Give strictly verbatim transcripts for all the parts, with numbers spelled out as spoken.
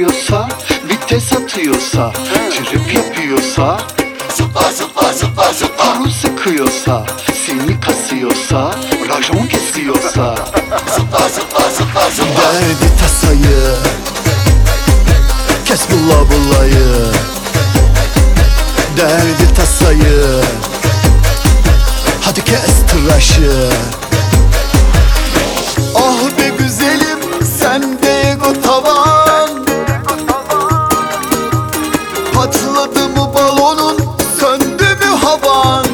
şaşıyorsa, vites atıyorsa, trip yapıyorsa, Zıpla zıpla zıpla zıpla. kuru sıkıyorsa, seni kasıyorsa, rajon kesiyorsa, Zıpla zıpla zıpla zıpla. Derdi tasayı kes bulla bullayı. Derdi tasayı hadi kes tıraşı. Ah be güzelim sende ego tavan. Patladı mı balonun, söndü mü havan?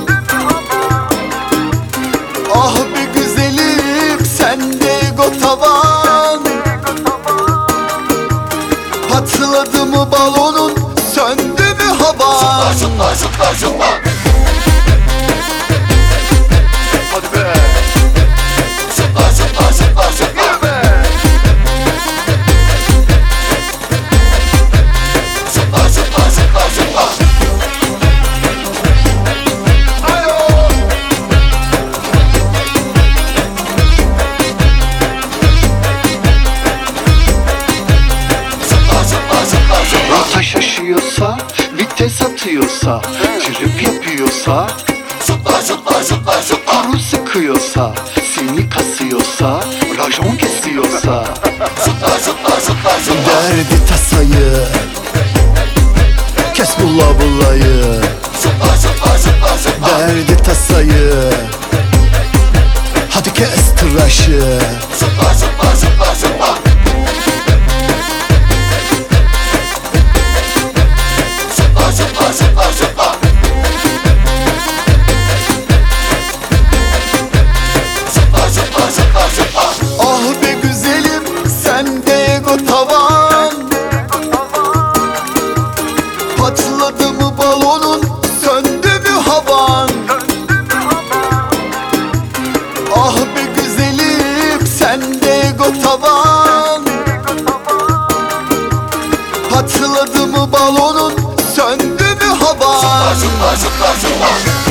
Ah be güzelim sende ego tavan. Patladı mı balonun, söndü mü havan? Zıpla zıpla zıpla. Hadi be. Zıpla zıpla zıpla zıpla. Yürü be. Zıpla zıpla zıpla zıpla. Alo. Zıpla zıpla zıpla zıpla. rota şaşıyorsa, vites atıyorsa, trip yapıyorsa, Zıpla zıpla zıpla zıpla. kuru sıkıyorsa, seni kasıyorsa, rajon kesiyorsa, Zıpla zıpla zıpla zıpla. Derdi tasayı kes bulla bullayı. Zıpla zıpla zıpla zıpla. Derdi tasayı hadi kes tıraşı. Zıpla zıpla zıpla zıpla. Zıpla zıpla zıpla zıpla. Zıpla zıpla zıpla zıpla. Ah be güzelim sende ego tavan. Patladı mı balonun, söndü mü havan? Ah be güzelim sende ego tavan. Patladı mı balonun, söndü mü havan? Zıpla zıpla zıpla zıpla.